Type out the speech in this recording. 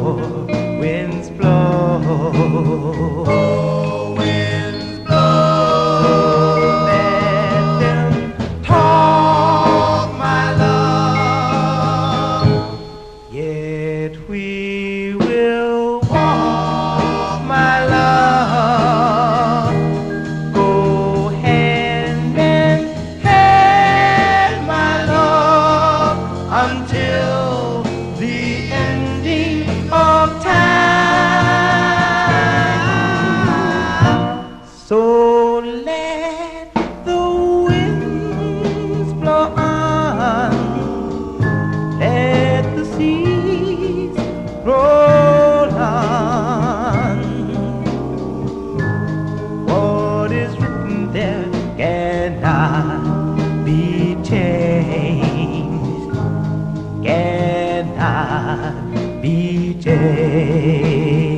winds blow, winds blow. let them talk, my love, yet we will walk, my love, go hand in hand, my love, until the ending of time. So let the winds blow on, let the seas roll on. What is written there cannot be changed, cannot be changed.